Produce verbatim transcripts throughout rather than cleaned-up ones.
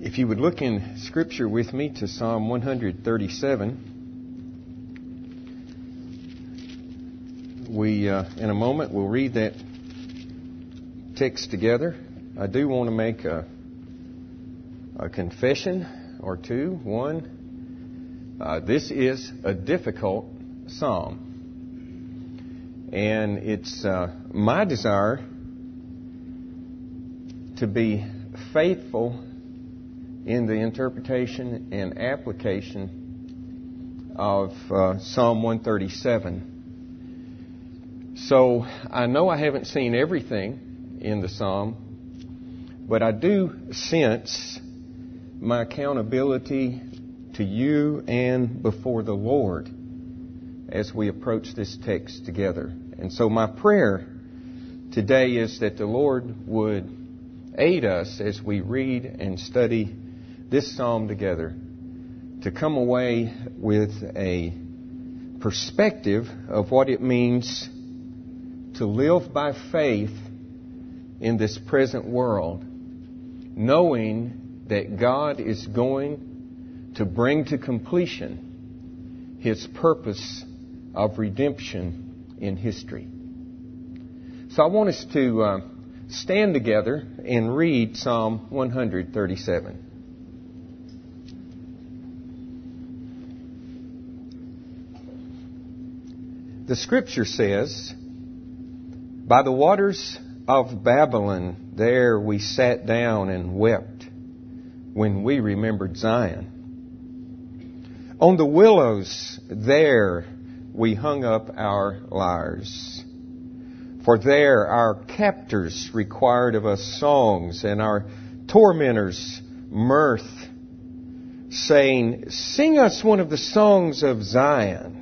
If you would look in Scripture with me to Psalm one thirty-seven, we, uh, in a moment, will read that text together. I do want to make a, a confession or two. One, uh, this is a difficult psalm, and it's uh, my desire to be faithful in the interpretation and application of uh, Psalm one thirty-seven. So I know I haven't seen everything in the psalm, but I do sense my accountability to you and before the Lord as we approach this text together. And so my prayer today is that the Lord would aid us as we read and study this psalm together, to come away with a perspective of what it means to live by faith in this present world, knowing that God is going to bring to completion His purpose of redemption in history. So I want us to uh, stand together and read Psalm one thirty-seven. The Scripture says, "By the waters of Babylon, there we sat down and wept when we remembered Zion. On the willows, there we hung up our lyres. For there our captors required of us songs, and our tormentors mirth, saying, 'Sing us one of the songs of Zion.'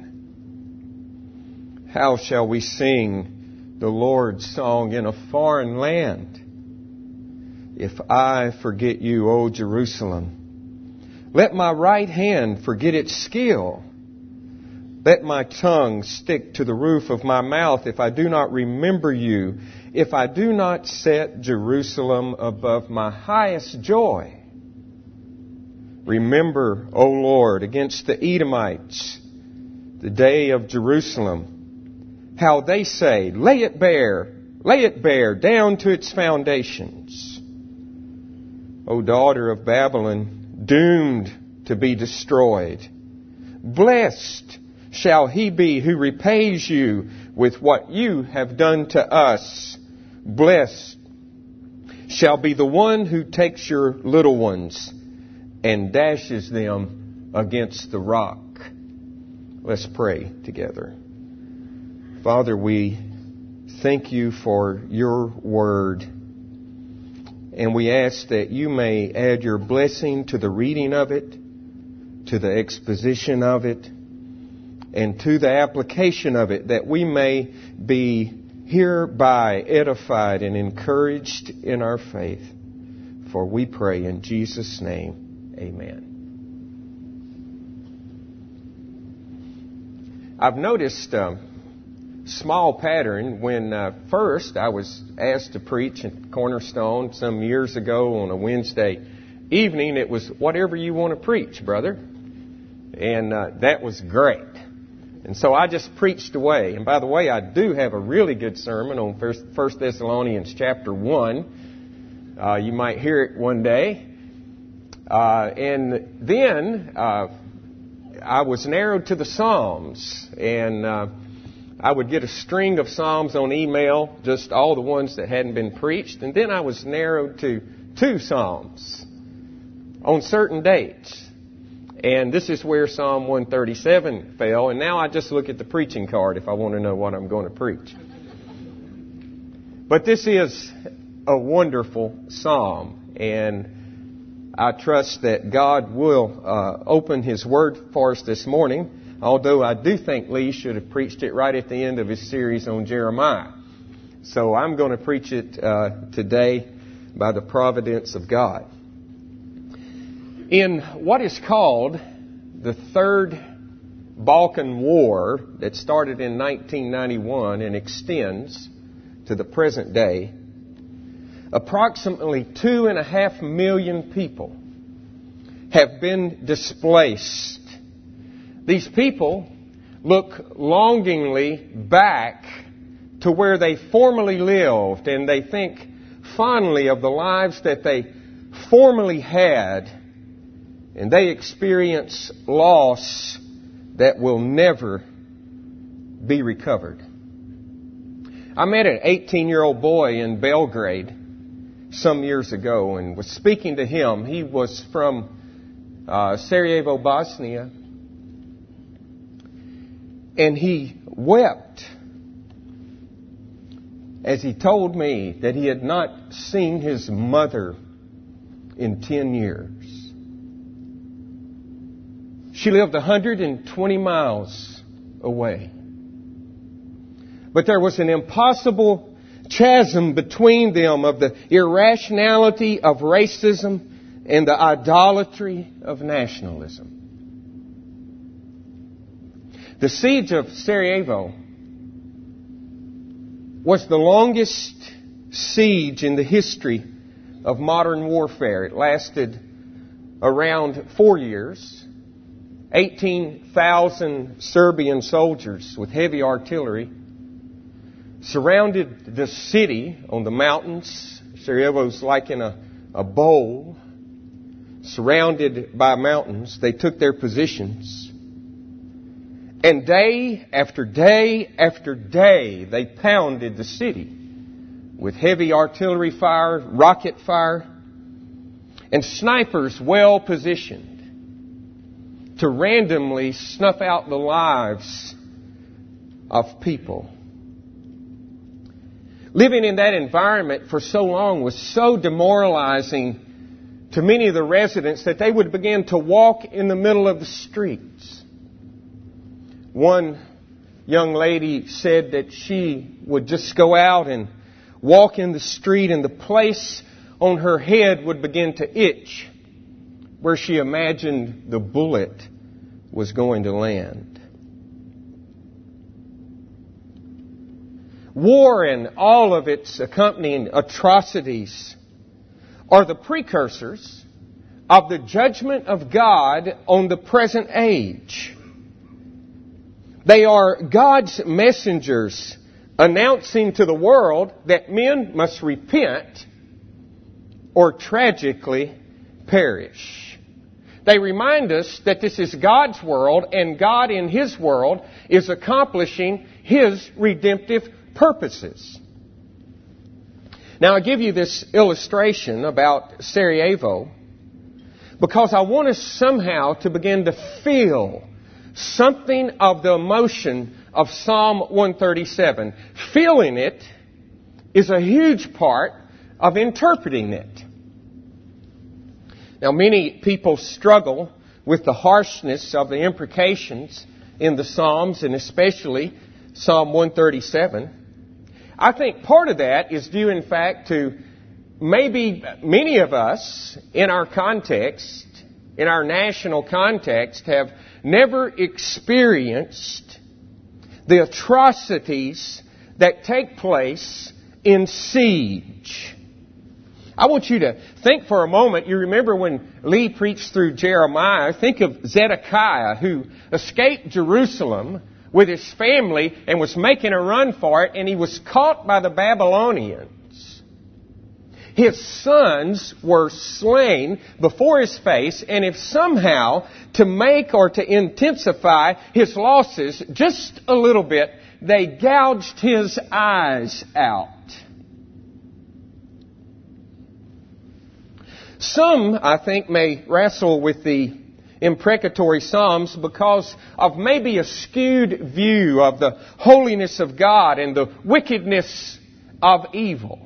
How shall we sing the Lord's song in a foreign land? If I forget you, O Jerusalem, let my right hand forget its skill. Let my tongue stick to the roof of my mouth if I do not remember you, if I do not set Jerusalem above my highest joy. Remember, O Lord, against the Edomites, the day of Jerusalem, how they say, 'Lay it bare, lay it bare, down to its foundations.' O daughter of Babylon, doomed to be destroyed, blessed shall he be who repays you with what you have done to us. Blessed shall be the one who takes your little ones and dashes them against the rock." Let's pray together. Father, we thank you for your word, and we ask that you may add your blessing to the reading of it, to the exposition of it, and to the application of it, that we may be hereby edified and encouraged in our faith. For we pray in Jesus' name, amen. I've noticed a small pattern when uh, first I was asked to preach at Cornerstone some years ago on a Wednesday evening. It was, whatever you want to preach, brother. And uh, that was great. And so I just preached away. And by the way, I do have a really good sermon on First Thessalonians chapter one. Uh, you might hear it one day. Uh, and then uh, I was narrowed to the Psalms. And uh, I would get a string of Psalms on email, just all the ones that hadn't been preached. And then I was narrowed to two Psalms on certain dates. And this is where Psalm one thirty-seven fell. And now I just look at the preaching card if I want to know what I'm going to preach. But this is a wonderful psalm. And I trust that God will uh, open His Word for us this morning. Although I do think Lee should have preached it right at the end of his series on Jeremiah. So I'm going to preach it uh, today by the providence of God. In what is called the Third Balkan War that started in nineteen ninety-one and extends to the present day, approximately two and a half million people have been displaced. These people look longingly back to where they formerly lived, and they think fondly of the lives that they formerly had, and they experience loss that will never be recovered. I met an eighteen-year-old boy in Belgrade some years ago and was speaking to him. He was from uh, Sarajevo, Bosnia, and he wept as he told me that he had not seen his mother in ten years. She lived one hundred twenty miles away. But there was an impossible chasm between them of the irrationality of racism and the idolatry of nationalism. The siege of Sarajevo was the longest siege in the history of modern warfare. It lasted around four years. eighteen thousand Serbian soldiers with heavy artillery surrounded the city on the mountains. Sarajevo's like in a, a bowl, surrounded by mountains. They took their positions. And day after day after day, they pounded the city with heavy artillery fire, rocket fire, and snipers well positioned to randomly snuff out the lives of people. Living in that environment for so long was so demoralizing to many of the residents that they would begin to walk in the middle of the streets. One young lady said that she would just go out and walk in the street and the place on her head would begin to itch where she imagined the bullet was going to land. War and all of its accompanying atrocities are the precursors of the judgment of God on the present age. They are God's messengers announcing to the world that men must repent or tragically perish. They remind us that this is God's world, and God in His world is accomplishing His redemptive purposes. Now, I give you this illustration about Sarajevo because I want us somehow to begin to feel something of the emotion of Psalm one thirty-seven. Feeling it is a huge part of interpreting it. Now, many people struggle with the harshness of the imprecations in the Psalms, and especially Psalm one thirty-seven. I think part of that is due, in fact, to maybe many of us in our context, in our national context, have never experienced the atrocities that take place in siege. I want you to think for a moment. You remember when Lee preached through Jeremiah, think of Zedekiah, who escaped Jerusalem with his family and was making a run for it, and he was caught by the Babylonians. His sons were slain before his face, and if somehow to make or to intensify his losses just a little bit, they gouged his eyes out. Some, I think, may wrestle with the imprecatory Psalms because of maybe a skewed view of the holiness of God and the wickedness of evil.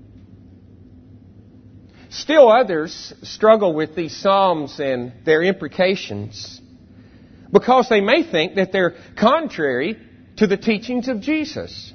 Still others struggle with these Psalms and their imprecations because they may think that they're contrary to the teachings of Jesus.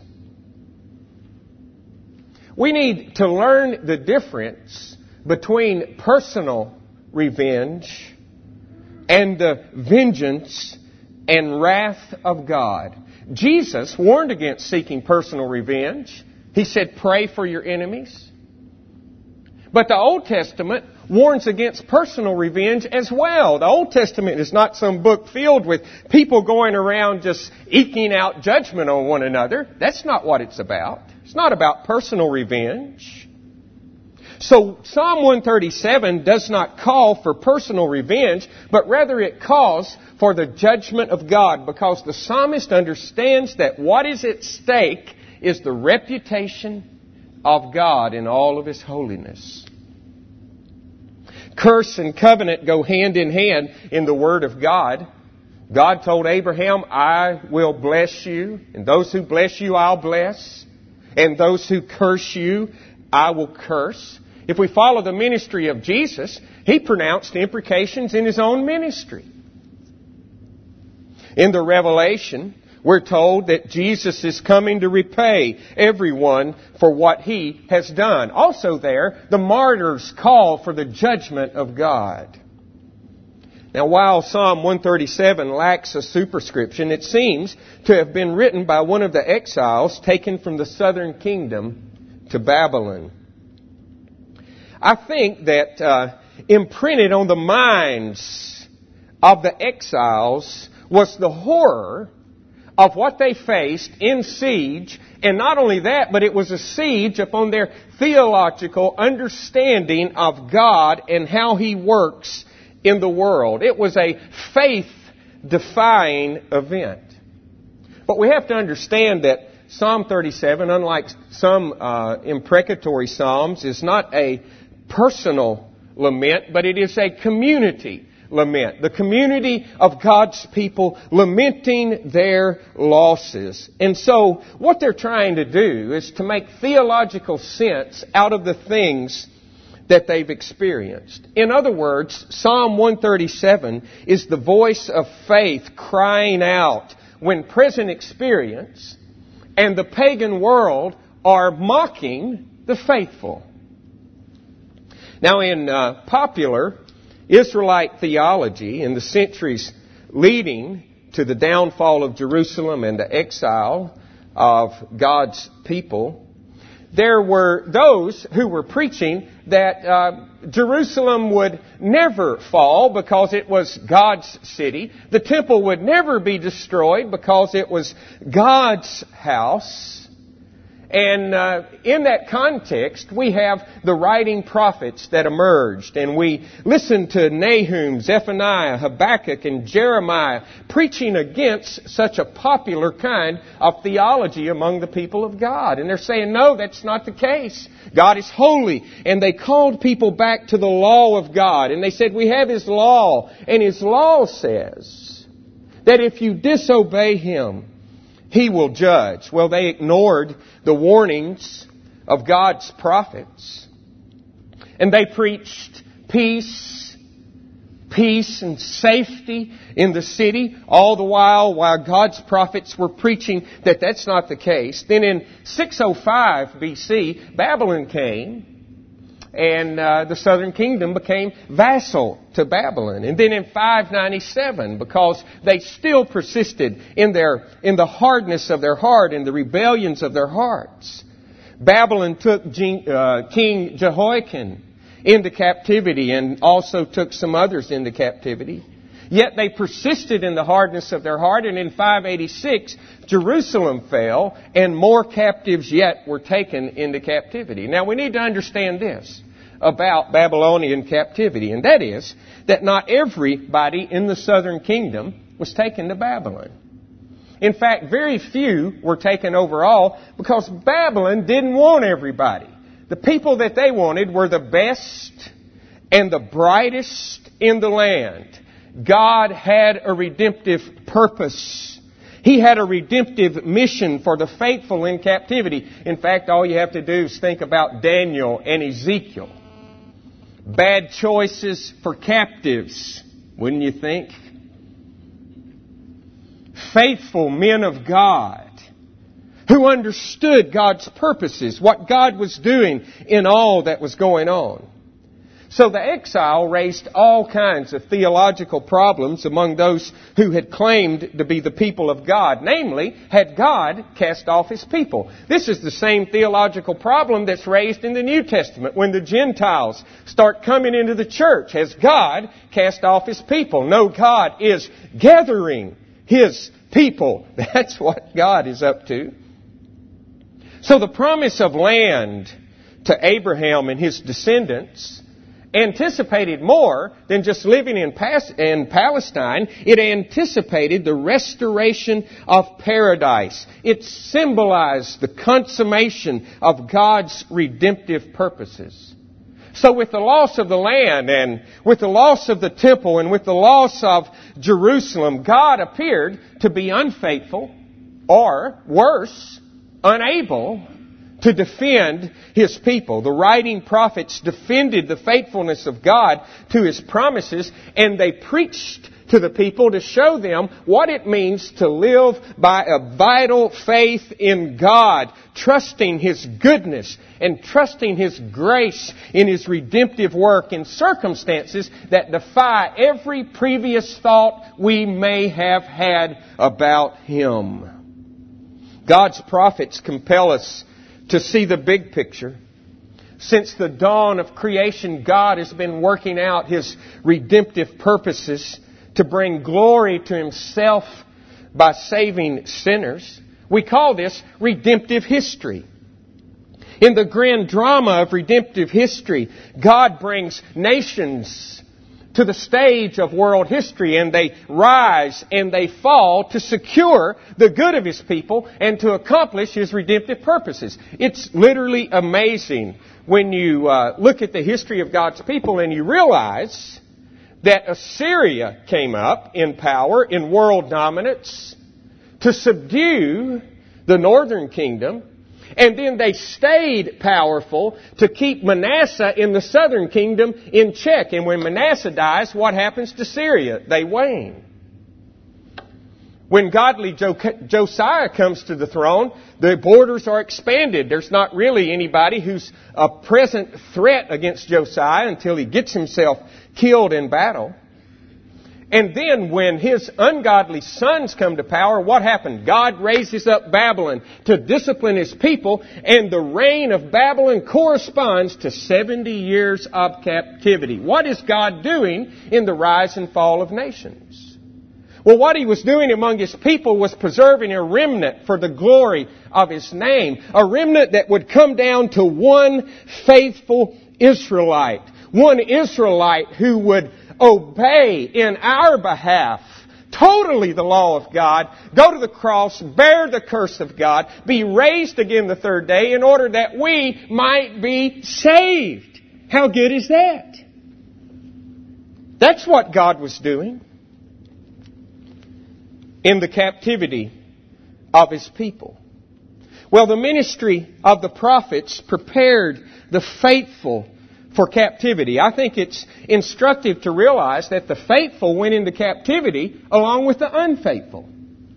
We need to learn the difference between personal revenge and the vengeance and wrath of God. Jesus warned against seeking personal revenge. He said, pray for your enemies. But the Old Testament warns against personal revenge as well. The Old Testament is not some book filled with people going around just eking out judgment on one another. That's not what it's about. It's not about personal revenge. So Psalm one thirty-seven does not call for personal revenge, but rather it calls for the judgment of God, because the psalmist understands that what is at stake is the reputation of God in all of His holiness. Curse and covenant go hand in hand in the Word of God. God told Abraham, I will bless you, and those who bless you I'll bless, and those who curse you I will curse. If we follow the ministry of Jesus, He pronounced imprecations in His own ministry. In the Revelation, we're told that Jesus is coming to repay everyone for what He has done. Also there, the martyrs call for the judgment of God. Now, while Psalm one thirty-seven lacks a superscription, it seems to have been written by one of the exiles taken from the southern kingdom to Babylon. I think that uh, imprinted on the minds of the exiles was the horror of what they faced in siege, and not only that, but it was a siege upon their theological understanding of God and how He works in the world. It was a faith-defying event. But we have to understand that Psalm thirty-seven, unlike some uh, imprecatory psalms, is not a personal lament, but it is a community lament. The community of God's people lamenting their losses. And so what they're trying to do is to make theological sense out of the things that they've experienced. In other words, Psalm one thirty-seven is the voice of faith crying out when present experience and the pagan world are mocking the faithful. Now, in uh, popular Israelite theology, in the centuries leading to the downfall of Jerusalem and the exile of God's people, there were those who were preaching that uh, Jerusalem would never fall because it was God's city. The temple would never be destroyed because it was God's house. And uh, in that context, we have the writing prophets that emerged. And we listen to Nahum, Zephaniah, Habakkuk, and Jeremiah preaching against such a popular kind of theology among the people of God. And they're saying, no, that's not the case. God is holy. And they called people back to the law of God. And they said, we have His law. And His law says that if you disobey Him, He will judge. Well, they ignored the warnings of God's prophets. And they preached peace, peace and safety in the city, all the while while God's prophets were preaching that that's not the case. Then in six oh five B C, Babylon came. And uh, the southern kingdom became vassal to Babylon. And then in five ninety-seven, because they still persisted in their in the hardness of their heart and the rebellions of their hearts, Babylon took King, uh, King Jehoiakim into captivity and also took some others into captivity. Yet they persisted in the hardness of their heart, and in five eighty-six, Jerusalem fell, and more captives yet were taken into captivity. Now, we need to understand this about Babylonian captivity, and that is that not everybody in the southern kingdom was taken to Babylon. In fact, very few were taken overall because Babylon didn't want everybody. The people that they wanted were the best and the brightest in the land. God had a redemptive purpose. He had a redemptive mission for the faithful in captivity. In fact, all you have to do is think about Daniel and Ezekiel. Bad choices for captives, wouldn't you think? Faithful men of God who understood God's purposes, what God was doing in all that was going on. So the exile raised all kinds of theological problems among those who had claimed to be the people of God. Namely, had God cast off His people? This is the same theological problem that's raised in the New Testament when the Gentiles start coming into the church. Has God cast off His people? No, God is gathering His people. That's what God is up to. So the promise of land to Abraham and his descendants anticipated more than just living in, Pas- in Palestine. It anticipated the restoration of paradise. It symbolized the consummation of God's redemptive purposes. So with the loss of the land and with the loss of the temple and with the loss of Jerusalem, God appeared to be unfaithful or, worse, unable to defend His people. The writing prophets defended the faithfulness of God to His promises, and they preached to the people to show them what it means to live by a vital faith in God, trusting His goodness and trusting His grace in His redemptive work in circumstances that defy every previous thought we may have had about Him. God's prophets compel us to see the big picture. Since the dawn of creation, God has been working out His redemptive purposes to bring glory to Himself by saving sinners. We call this redemptive history. In the grand drama of redemptive history, God brings nations to the stage of world history, and they rise and they fall to secure the good of His people and to accomplish His redemptive purposes. It's literally amazing when you uh, look at the history of God's people and you realize that Assyria came up in power, in world dominance, to subdue the northern kingdom. And then they stayed powerful to keep Manasseh in the southern kingdom in check. And when Manasseh dies, what happens to Syria? They wane. When godly Josiah comes to the throne, the borders are expanded. There's not really anybody who's a present threat against Josiah until he gets himself killed in battle. And then when his ungodly sons come to power, what happened? God raises up Babylon to discipline His people, and the reign of Babylon corresponds to seventy years of captivity. What is God doing in the rise and fall of nations? Well, what He was doing among His people was preserving a remnant for the glory of His name. A remnant that would come down to one faithful Israelite. One Israelite who would obey in our behalf totally the law of God, go to the cross, bear the curse of God, be raised again the third day in order that we might be saved. How good is that? That's what God was doing in the captivity of His people. Well, the ministry of the prophets prepared the faithful for captivity. I think it's instructive to realize that the faithful went into captivity along with the unfaithful.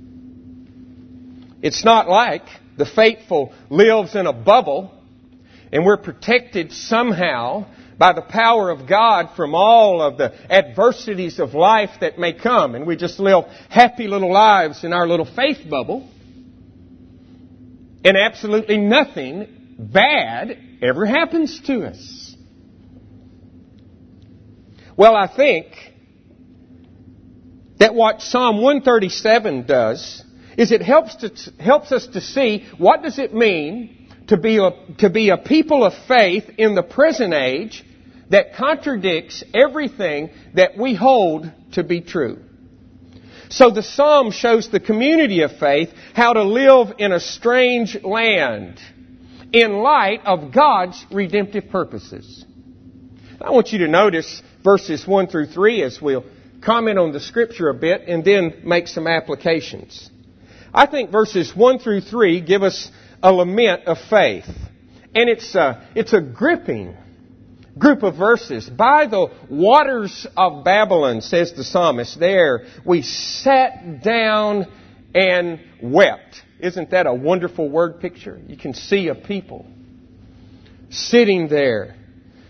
It's not like the faithful lives in a bubble and we're protected somehow by the power of God from all of the adversities of life that may come, and we just live happy little lives in our little faith bubble, and absolutely nothing bad ever happens to us. Well, I think that what Psalm one thirty-seven does is it helps to, helps us to see what does it mean to be a, to be a people of faith in the present age that contradicts everything that we hold to be true. So the Psalm shows the community of faith how to live in a strange land in light of God's redemptive purposes. I want you to notice verses one through three as we'll comment on the Scripture a bit and then make some applications. I think verses one through three give us a lament of faith. And it's a, it's a gripping group of verses. By the waters of Babylon, says the psalmist, there we sat down and wept. Isn't that a wonderful word picture? You can see a people sitting there,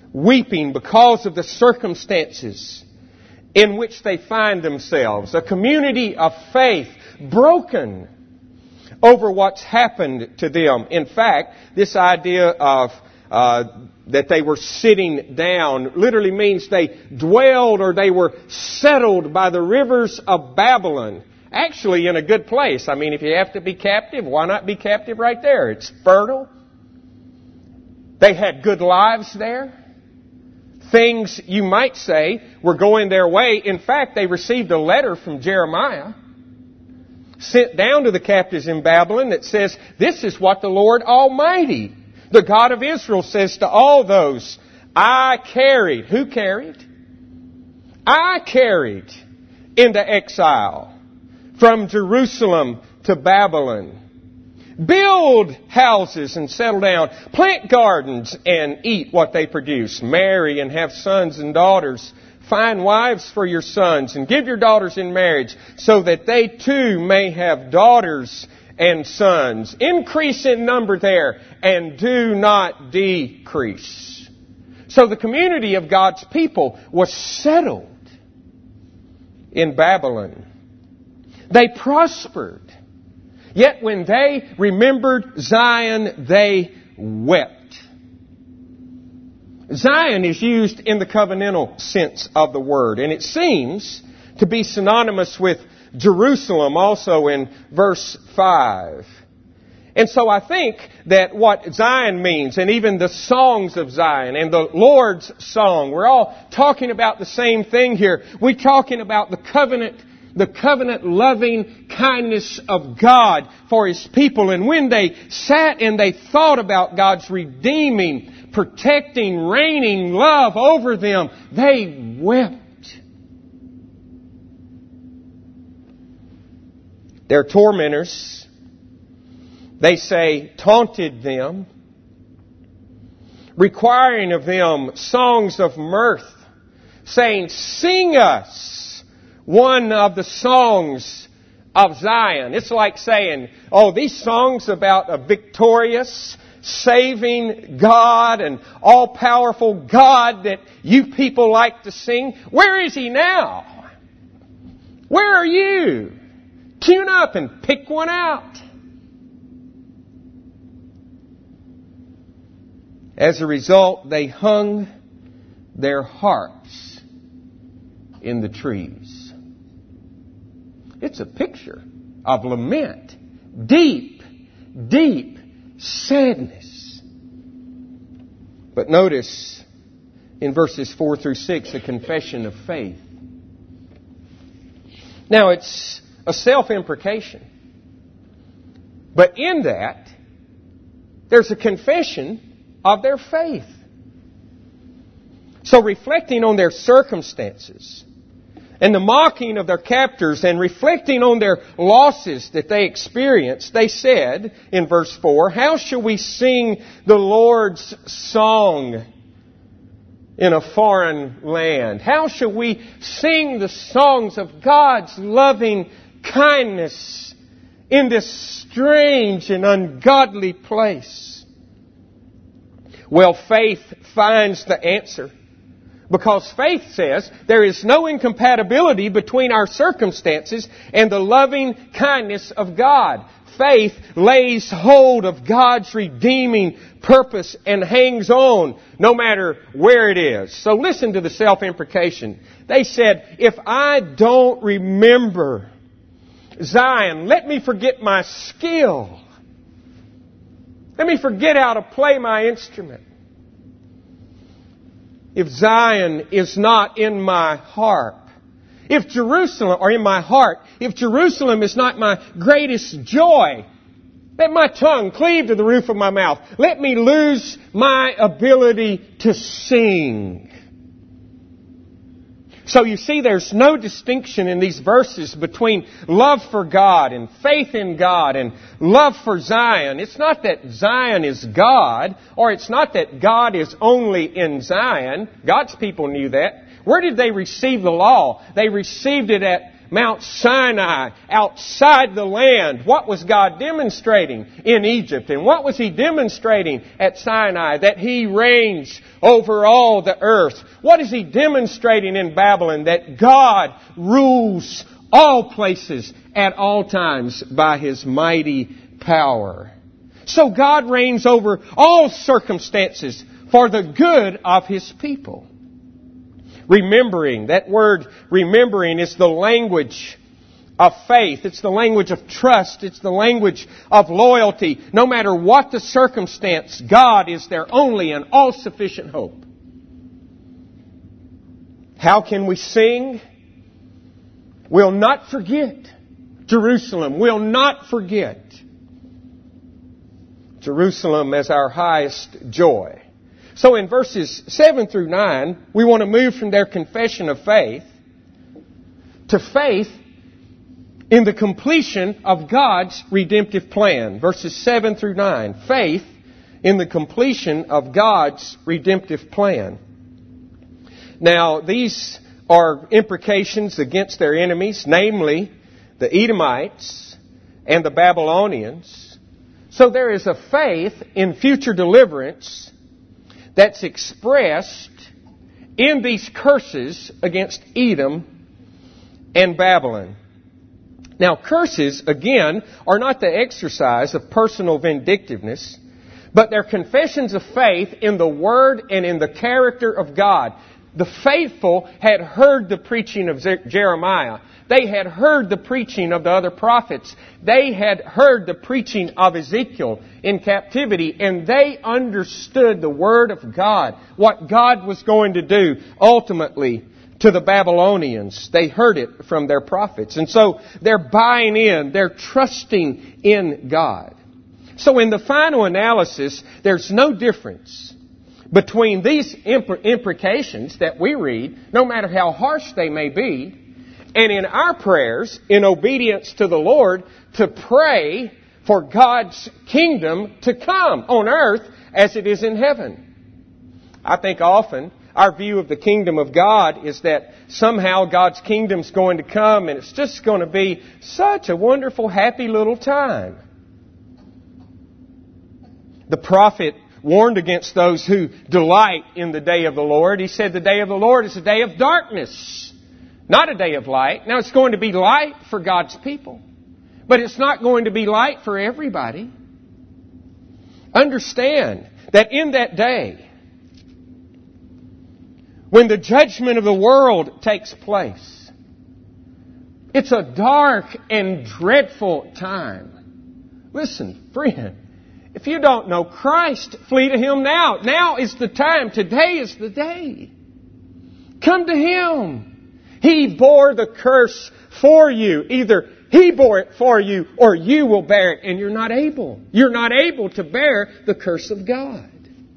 weeping because of the circumstances in which they find themselves. A community of faith broken over what's happened to them. In fact, this idea of uh, that they were sitting down literally means they dwelled or they were settled by the rivers of Babylon. Actually in a good place. I mean, if you have to be captive, why not be captive right there? It's fertile. They had good lives there. Things, you might say, were going their way. In fact, they received a letter from Jeremiah sent down to the captives in Babylon that says, this is what the Lord Almighty, the God of Israel, says to all those I carried. Who carried? I carried into exile from Jerusalem to Babylon. Build houses and settle down. Plant gardens and eat what they produce. Marry and have sons and daughters. Find wives for your sons and give your daughters in marriage so that they too may have daughters and sons. Increase in number there and do not decrease. So the community of God's people was settled in Babylon. They prospered. Yet when they remembered Zion, they wept. Zion is used in the covenantal sense of the word, and it seems to be synonymous with Jerusalem also in verse five. And so I think that what Zion means, and even the songs of Zion and the Lord's song, we're all talking about the same thing here. We're talking about the covenant The covenant loving kindness of God for His people. And when they sat and they thought about God's redeeming, protecting, reigning love over them, they wept. Their tormentors, they say, taunted them, requiring of them songs of mirth, saying, sing us one of the songs of Zion. It's like saying, oh, these songs about a victorious, saving God and all-powerful God that you people like to sing, where is He now? Where are you? Tune up and pick one out. As a result, they hung their harps in the trees. It's a picture of lament, deep, deep sadness. But notice in verses four through six, a confession of faith. Now it's a self-imprecation. But in that, there's a confession of their faith. So reflecting on their circumstances and the mocking of their captors and reflecting on their losses that they experienced, they said in verse four, how shall we sing the Lord's song in a foreign land? How shall we sing the songs of God's loving kindness in this strange and ungodly place? Well, faith finds the answer. Because faith says there is no incompatibility between our circumstances and the loving kindness of God. Faith lays hold of God's redeeming purpose and hangs on no matter where it is. So listen to the self-imprecation. They said, if I don't remember Zion, let me forget my skill. Let me forget how to play my instrument. If Zion is not in my harp, if Jerusalem, or in my heart, if Jerusalem is not my greatest joy, let my tongue cleave to the roof of my mouth. Let me lose my ability to sing. So you see, there's no distinction in these verses between love for God and faith in God and love for Zion. It's not that Zion is God, or it's not that God is only in Zion. God's people knew that. Where did they receive the law? They received it at Mount Sinai, outside the land, what was God demonstrating in Egypt? And what was He demonstrating at Sinai? That He reigns over all the earth. What is He demonstrating in Babylon? That God rules all places at all times by His mighty power. So God reigns over all circumstances for the good of His people. Remembering, that word remembering is the language of faith. It's the language of trust. It's the language of loyalty. No matter what the circumstance, God is their only and all-sufficient hope. How can we sing? We'll not forget Jerusalem. We'll not forget Jerusalem as our highest joy. So in verses seven through nine, we want to move from their confession of faith to faith in the completion of God's redemptive plan. Verses seven through nine. Faith in the completion of God's redemptive plan. Now, these are imprecations against their enemies, namely the Edomites and the Babylonians. So there is a faith in future deliverance that's expressed in these curses against Edom and Babylon. Now, curses, again, are not the exercise of personal vindictiveness, but they're confessions of faith in the Word and in the character of God. The faithful had heard the preaching of Jeremiah. They had heard the preaching of the other prophets. They had heard the preaching of Ezekiel in captivity, and they understood the Word of God, what God was going to do ultimately to the Babylonians. They heard it from their prophets. And so they're buying in, they're trusting in God. So in the final analysis, there's no difference between these imprecations that we read, no matter how harsh they may be, and in our prayers, in obedience to the Lord, to pray for God's kingdom to come on earth as it is in heaven. I think often our view of the kingdom of God is that somehow God's kingdom's going to come and it's just going to be such a wonderful, happy little time. The prophet warned against those who delight in the day of the Lord. He said the day of the Lord is a day of darkness, not a day of light. Now, it's going to be light for God's people, but it's not going to be light for everybody. Understand that in that day, when the judgment of the world takes place, it's a dark and dreadful time. Listen, friend, if you don't know Christ, flee to Him now. Now is the time. Today is the day. Come to Him. He bore the curse for you. Either He bore it for you or you will bear it. And you're not able. You're not able to bear the curse of God.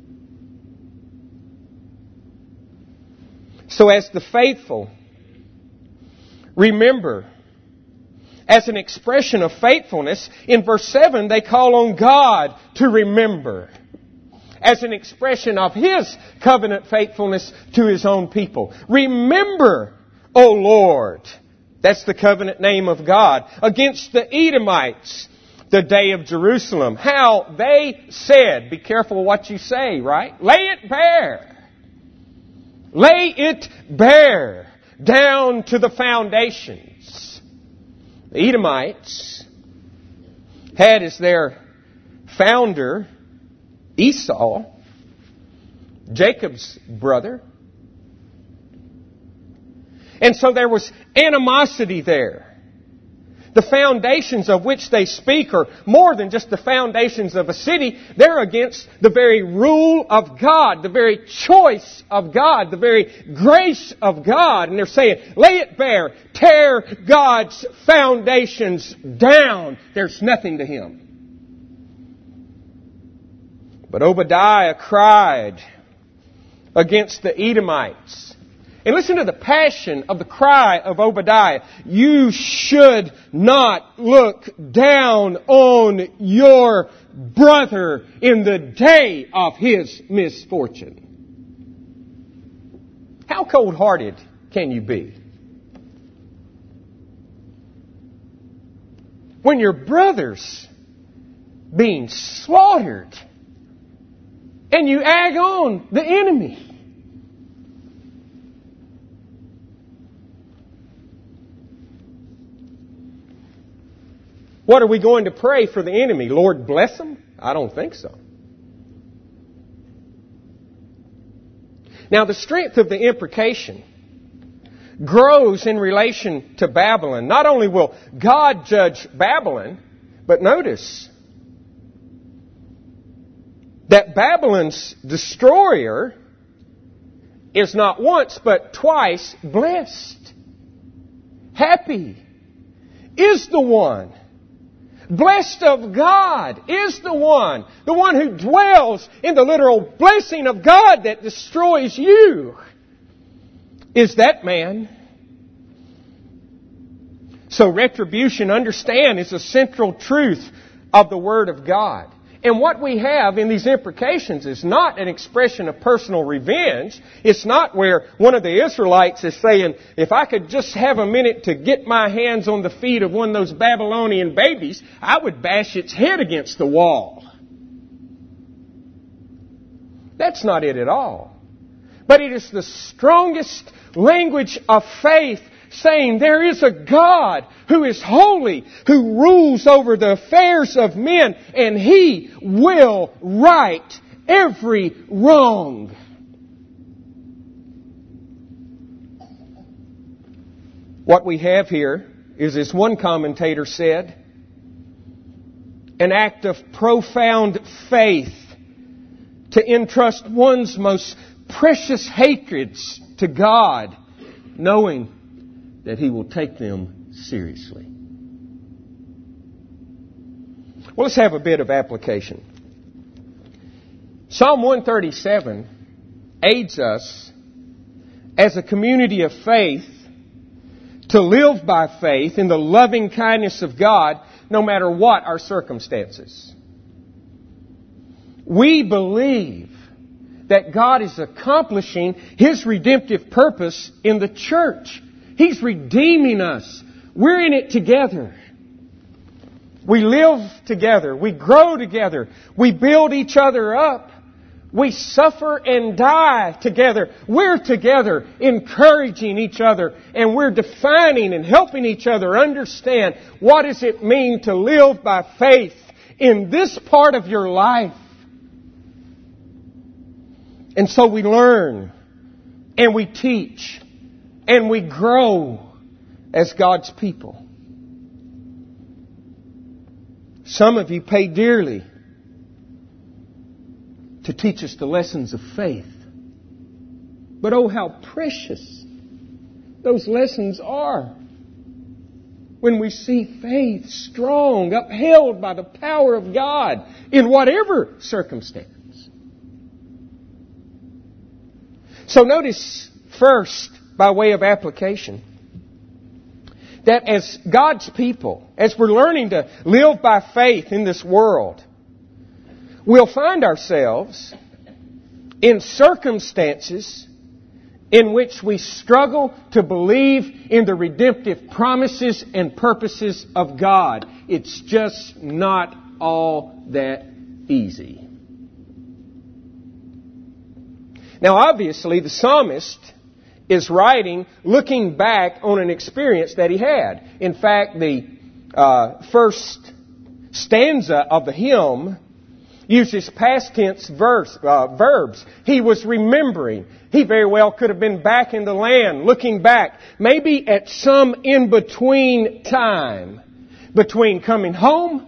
So as the faithful, remember, as an expression of faithfulness, in verse seven, they call on God to remember. As an expression of His covenant faithfulness to His own people. Remember, O Lord, that's the covenant name of God, against the Edomites, the day of Jerusalem. How they said, be careful what you say, right? Lay it bare. Lay it bare down to the foundations. The Edomites had as their founder Esau, Jacob's brother. And so there was animosity there. The foundations of which they speak are more than just the foundations of a city. They're against the very rule of God, the very choice of God, the very grace of God. And they're saying, lay it bare, tear God's foundations down. There's nothing to Him. But Obadiah cried against the Edomites. And listen to the passion of the cry of Obadiah. You should not look down on your brother in the day of his misfortune. How cold-hearted can you be? when your brother's being slaughtered and you egg on the enemy? What are we going to pray for the enemy? Lord, bless them? I don't think so. Now, the strength of the imprecation grows in relation to Babylon. Not only will God judge Babylon, but notice that Babylon's destroyer is not once but twice blessed. Happy is the one. Blessed of God is the one. The one who dwells in the literal blessing of God that destroys you is that man. So retribution, understand, is a central truth of the Word of God. And what we have in these imprecations is not an expression of personal revenge. It's not where one of the Israelites is saying, if I could just have a minute to get my hands on the feet of one of those Babylonian babies, I would bash its head against the wall. That's not it at all. But it is the strongest language of faith, saying there is a God who is holy, who rules over the affairs of men, and He will right every wrong. What we have here is, as one commentator said, an act of profound faith to entrust one's most precious hatreds to God, knowing that He will take them seriously. Well, let's have a bit of application. Psalm one thirty-seven aids us as a community of faith to live by faith in the loving kindness of God no matter what our circumstances. We believe that God is accomplishing His redemptive purpose in the church. He's redeeming us. We're in it together. We live together. We grow together. We build each other up. We suffer and die together. We're together encouraging each other, and we're defining and helping each other understand what does it mean to live by faith in this part of your life. And so we learn and we teach and we grow as God's people. Some of you pay dearly to teach us the lessons of faith. But oh, how precious those lessons are when we see faith strong, upheld by the power of God in whatever circumstance. So notice first, by way of application, that as God's people, as we're learning to live by faith in this world, we'll find ourselves in circumstances in which we struggle to believe in the redemptive promises and purposes of God. It's just not all that easy. Now, obviously, the psalmist is writing looking back on an experience that he had. In fact, the uh, first stanza of the hymn uses past tense verse, uh, verbs. He was remembering. He very well could have been back in the land, looking back, maybe at some in-between time between coming home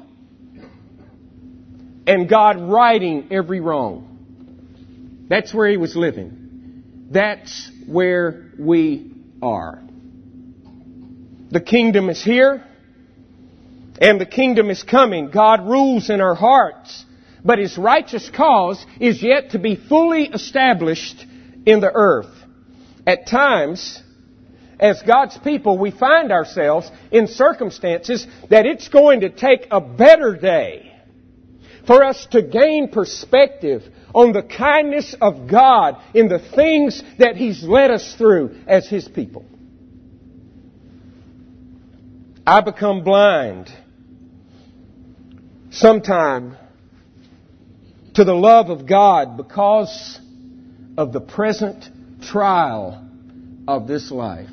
and God righting every wrong. That's where he was living. That's where we are. The kingdom is here, and the kingdom is coming. God rules in our hearts, but His righteous cause is yet to be fully established in the earth. At times, as God's people, we find ourselves in circumstances that it's going to take a better day for us to gain perspective on the kindness of God in the things that He's led us through as His people. I become blind sometime to the love of God because of the present trial of this life.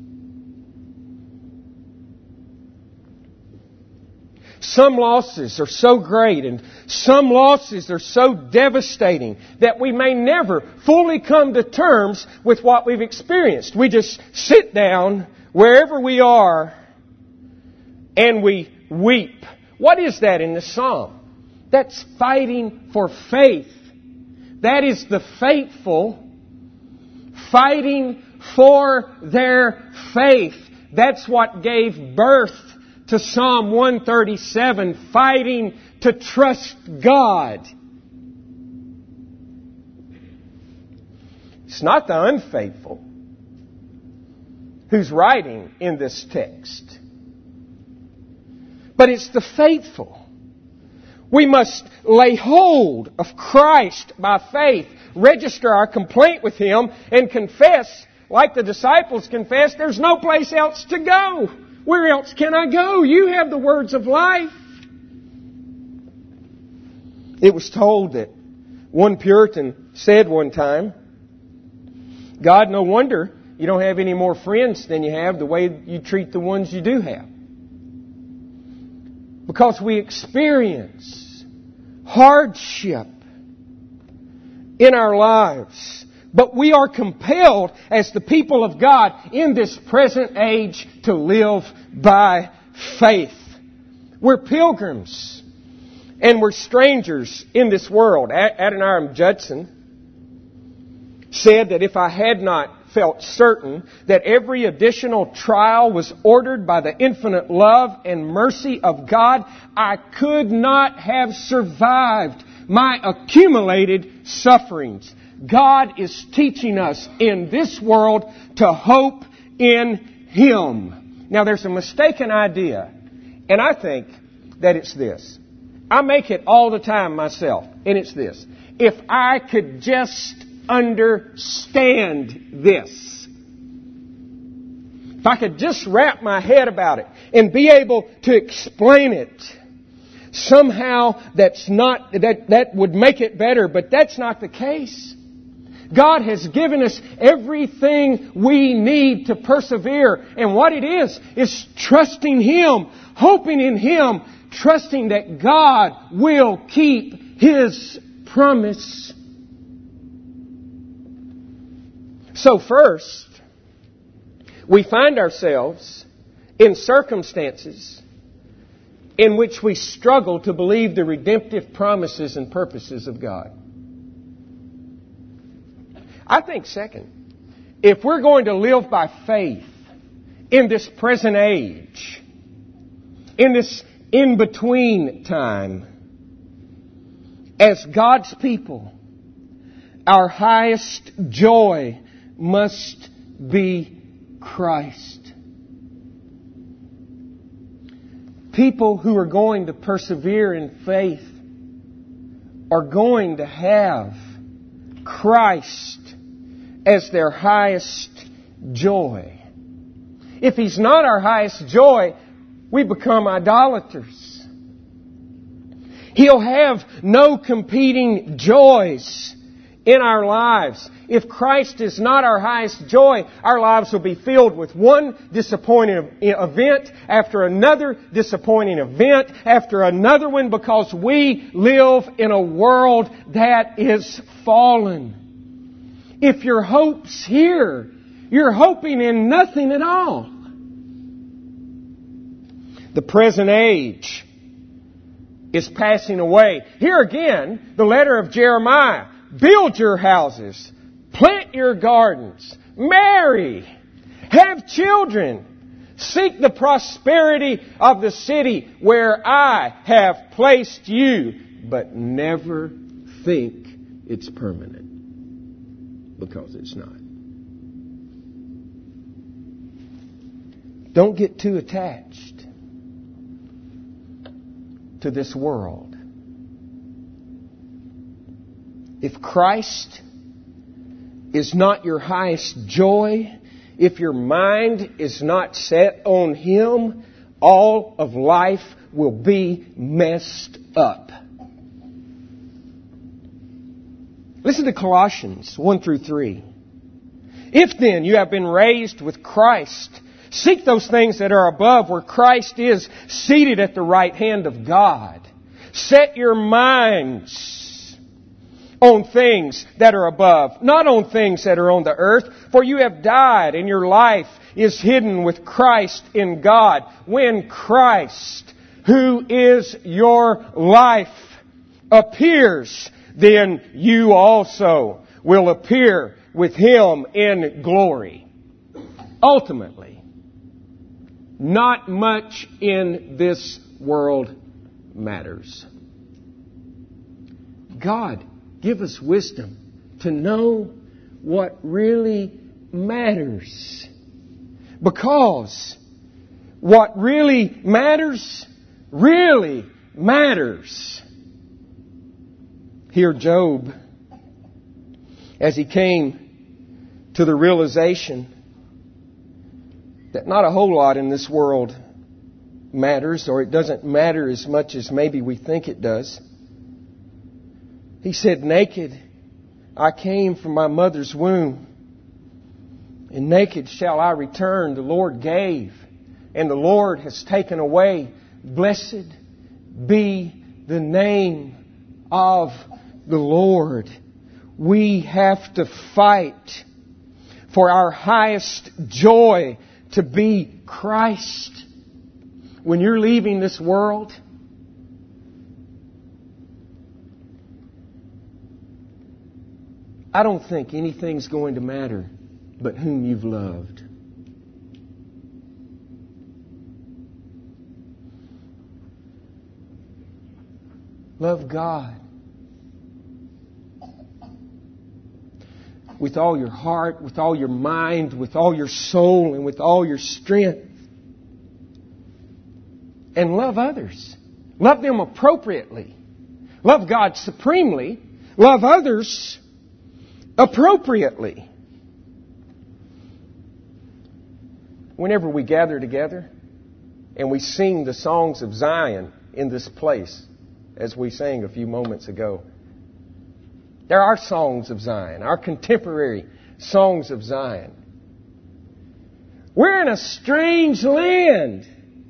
Some losses are so great and some losses are so devastating that we may never fully come to terms with what we've experienced. We just sit down wherever we are and we weep. What is that in the psalm? That's fighting for faith. That is the faithful fighting for their faith. That's what gave birth to Psalm one thirty-seven, fighting to trust God. It's not the unfaithful who's writing in this text, but it's the faithful. We must lay hold of Christ by faith, register our complaint with Him, and confess, like the disciples confessed, there's no place else to go. Where else can I go? You have the words of life. It was told that one Puritan said one time, God, no wonder you don't have any more friends than you have the way you treat the ones you do have. Because we experience hardship in our lives. But we are compelled as the people of God in this present age to live by faith. We're pilgrims and we're strangers in this world. Adoniram Judson said that if I had not felt certain that every additional trial was ordered by the infinite love and mercy of God, I could not have survived my accumulated sufferings. God is teaching us in this world to hope in Him. Now there's a mistaken idea, and I think that it's this. I make it all the time myself, and it's this. If I could just understand this, if I could just wrap my head about it and be able to explain it, somehow that's not, that, that would make it better, but that's not the case. God has given us everything we need to persevere. And what it is, is trusting Him, hoping in Him, trusting that God will keep His promise. So first, we find ourselves in circumstances in which we struggle to believe the redemptive promises and purposes of God. I think second, if we're going to live by faith in this present age, in this in-between time, as God's people, our highest joy must be Christ. People who are going to persevere in faith are going to have Christ as their highest joy. If He's not our highest joy, we become idolaters. He'll have no competing joys in our lives. If Christ is not our highest joy, our lives will be filled with one disappointing event after another disappointing event after another one, because we live in a world that is fallen. If your hope's here, you're hoping in nothing at all. The present age is passing away. Here again, the letter of Jeremiah. Build your houses. Plant your gardens. Marry. Have children. Seek the prosperity of the city where I have placed you. But never think it's permanent. Because it's not. Don't get too attached to this world. If Christ is not your highest joy, if your mind is not set on Him, all of life will be messed up. Listen to Colossians one through three. If then you have been raised with Christ, seek those things that are above, where Christ is seated at the right hand of God. Set your minds on things that are above, not on things that are on the earth. For you have died, and your life is hidden with Christ in God. When Christ, who is your life, appears, then you also will appear with Him in glory. Ultimately, not much in this world matters. God, give us wisdom to know what really matters. Because what really matters, really matters. Here Job, as he came to the realization that not a whole lot in this world matters, or it doesn't matter as much as maybe we think it does. He said, naked I came from my mother's womb, and naked shall I return. The Lord gave, and the Lord has taken away. Blessed be the name of the Lord. We have to fight for our highest joy to be Christ. When you're leaving this world, I don't think anything's going to matter but whom you've loved. Love God with all your heart, with all your mind, with all your soul, and with all your strength. And love others. Love them appropriately. Love God supremely. Love others appropriately. Whenever we gather together and we sing the songs of Zion in this place, as we sang a few moments ago, there are songs of Zion, our contemporary songs of Zion. We're in a strange land.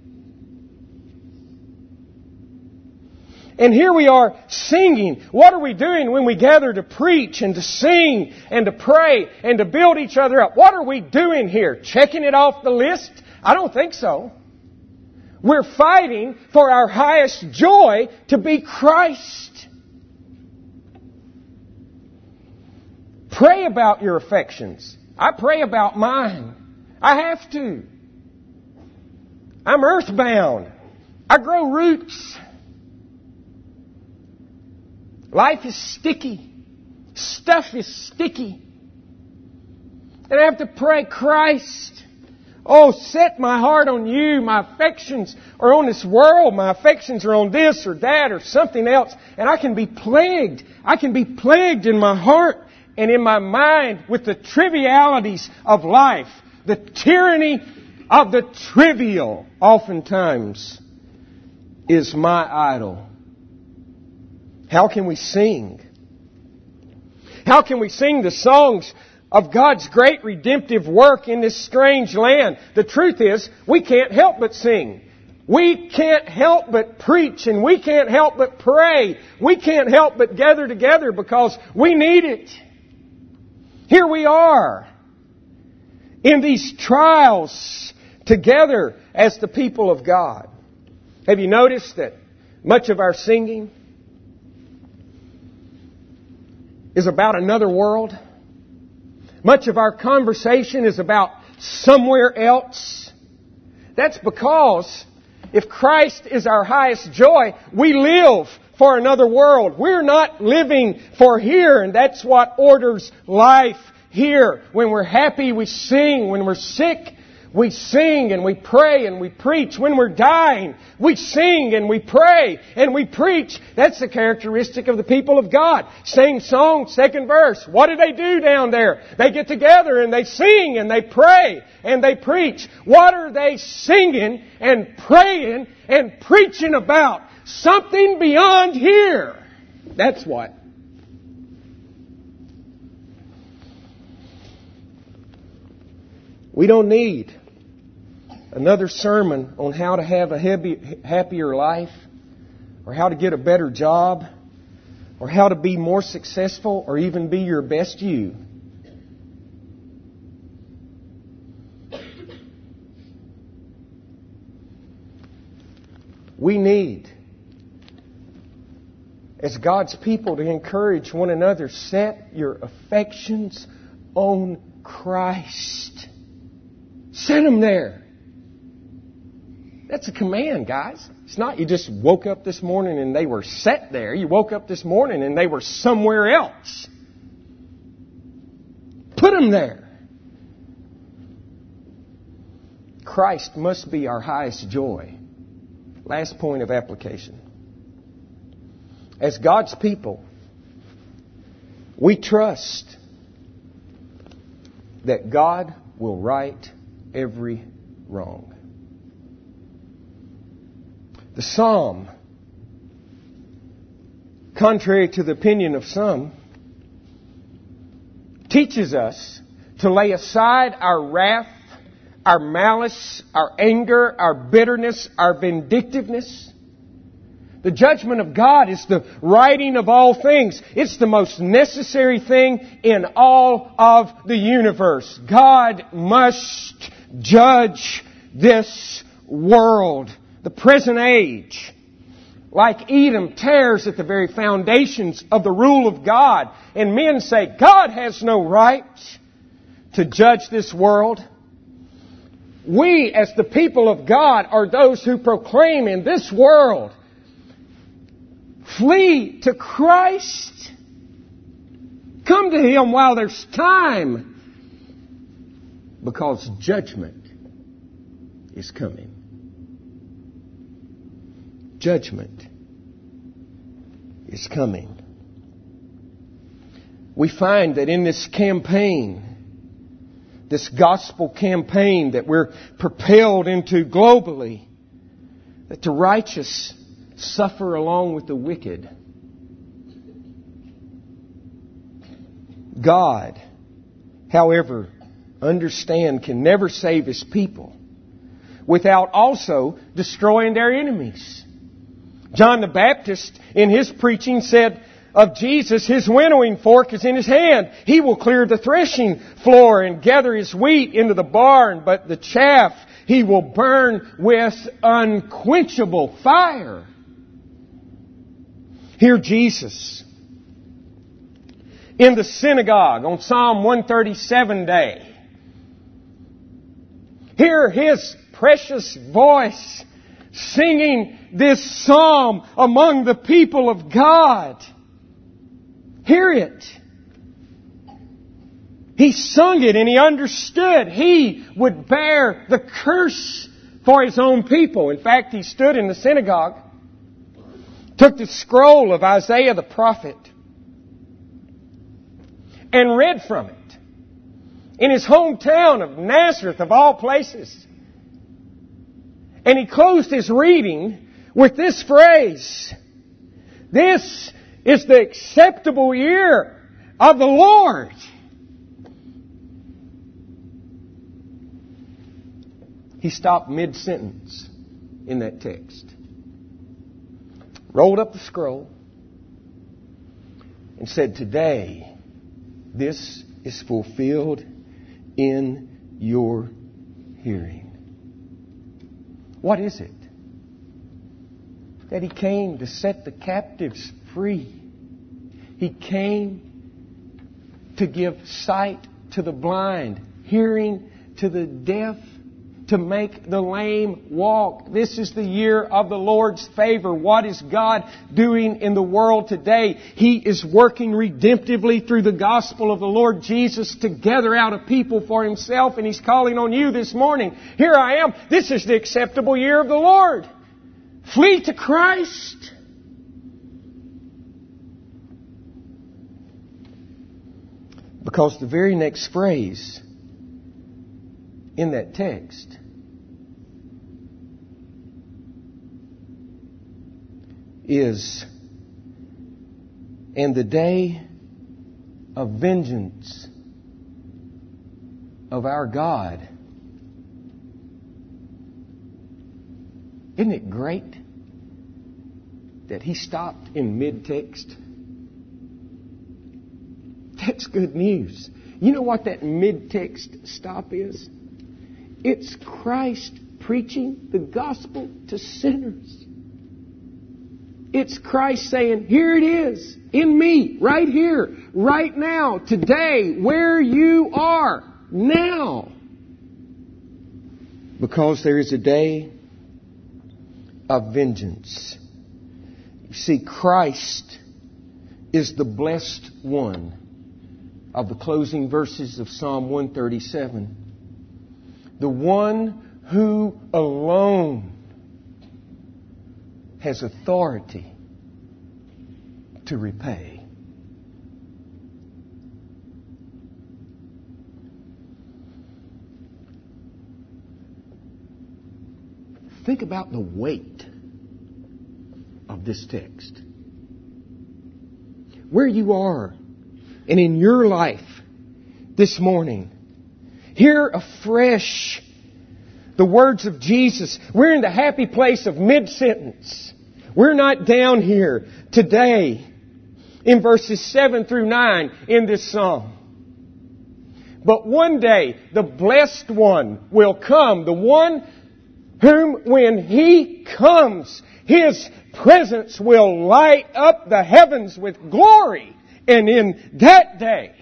And here we are singing. What are we doing when we gather to preach and to sing and to pray and to build each other up? What are we doing here? Checking it off the list? I don't think so. We're fighting for our highest joy to be Christ. Pray about your affections. I pray about mine. I have to. I'm earthbound. I grow roots. Life is sticky. Stuff is sticky. And I have to pray, Christ, oh, set my heart on you. My affections are on this world. My affections are on this or that or something else. And I can be plagued. I can be plagued in my heart and in my mind with the trivialities of life. The tyranny of the trivial oftentimes is my idol. How can we sing? How can we sing the songs of God's great redemptive work in this strange land? The truth is, we can't help but sing. We can't help but preach, and we can't help but pray. We can't help but gather together because we need it. Here we are in these trials together as the people of God. Have you noticed that much of our singing is about another world? Much of our conversation is about somewhere else. That's because if Christ is our highest joy, we live for another world. We're not living for here, and that's what orders life here. When we're happy, we sing. When we're sick, We sing and we pray and we preach. When we're dying, we sing and we pray and we preach. That's the characteristic of the people of God. Sing song, second verse. What do they do down there? They get together and they sing and they pray and they preach. What are they singing and praying and preaching about? Something beyond here. That's what. We don't need another sermon on how to have a happy, happier life, or how to get a better job, or how to be more successful, or even be your best you. We need, as God's people, to encourage one another. Set your affections on Christ. Set them there. That's a command, guys. It's not you just woke up this morning and they were set there. You woke up this morning and they were somewhere else. Put them there. Christ must be our highest joy. Last point of application. As God's people, we trust that God will right every wrong. The psalm, contrary to the opinion of some, teaches us to lay aside our wrath, our malice, our anger, our bitterness, our vindictiveness. The judgment of God is the righting of all things. It's the most necessary thing in all of the universe. God must judge this world. The present age, like Edom, tears at the very foundations of the rule of God. And men say, God has no right to judge this world. We, as the people of God, are those who proclaim in this world, flee to Christ. Come to Him while there's time, because judgment is coming. Judgment is coming. We find that in this campaign, this gospel campaign that we're propelled into globally, that the righteous suffer along with the wicked. God, however, understand, can never save His people without also destroying their enemies. John the Baptist, in his preaching, said of Jesus, His winnowing fork is in His hand. He will clear the threshing floor and gather His wheat into the barn, but the chaff He will burn with unquenchable fire. Hear Jesus in the synagogue on Psalm one thirty-seven day. Hear His precious voice singing this psalm among the people of God. Hear it. He sung it and He understood He would bear the curse for His own people. In fact, He stood in the synagogue, took the scroll of Isaiah the prophet, and read from it in his hometown of Nazareth, of all places. And he closed his reading with this phrase: "This is the acceptable year of the Lord." He stopped mid-sentence in that text, rolled up the scroll, and said, "Today, this is fulfilled in your hearing." What is it? That He came to set the captives free. He came to give sight to the blind, hearing to the deaf, to make the lame walk. This is the year of the Lord's favor. What is God doing in the world today? He is working redemptively through the gospel of the Lord Jesus to gather out a people for Himself, and He's calling on you this morning. Here I am. This is the acceptable year of the Lord. Flee to Christ. Because the very next phrase in that text is, "And the day of vengeance of our God." Isn't it great that He stopped in mid-text? That's good news. You know what that mid-text stop is? It's Christ preaching the gospel to sinners. It's Christ saying, here it is, in me, right here, right now, today, where you are, now. Because there is a day of vengeance. You see, Christ is the blessed one of the closing verses of Psalm one thirty-seven. The one who alone has authority to repay. Think about the weight of this text. Where you are and in your life this morning, hear afresh the words of Jesus. We're in the happy place of mid-sentence. We're not down here today in verses seven through nine in this psalm. But one day, the blessed one will come. The one whom, when He comes, His presence will light up the heavens with glory. And in that day,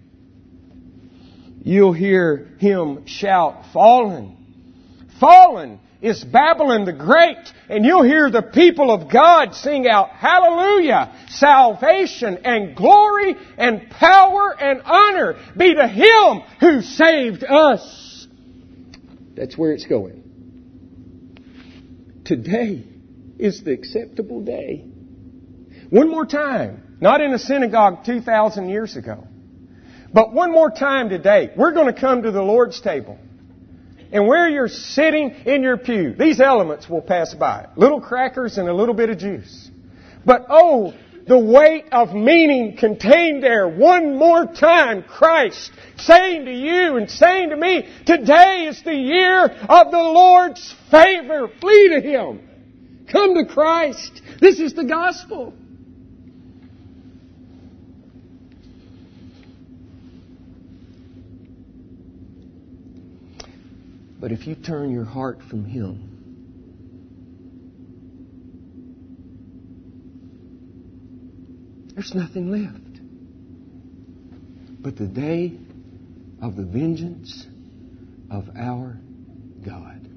you'll hear Him shout, "Fallen! Fallen is Babylon the Great." And you'll hear the people of God sing out, "Hallelujah! Salvation and glory and power and honor be to Him who saved us." That's where it's going. Today is the acceptable day. One more time, not in a synagogue two thousand years ago, but one more time today, we're going to come to the Lord's table. And where you're sitting in your pew, these elements will pass by. Little crackers and a little bit of juice. But oh, the weight of meaning contained there. One more time, Christ saying to you and saying to me, today is the year of the Lord's favor. Flee to Him. Come to Christ. This is the gospel. But if you turn your heart from Him, there's nothing left but the day of the vengeance of our God.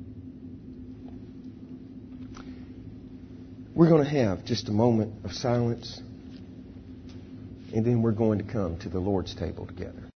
We're going to have just a moment of silence, and then we're going to come to the Lord's table together.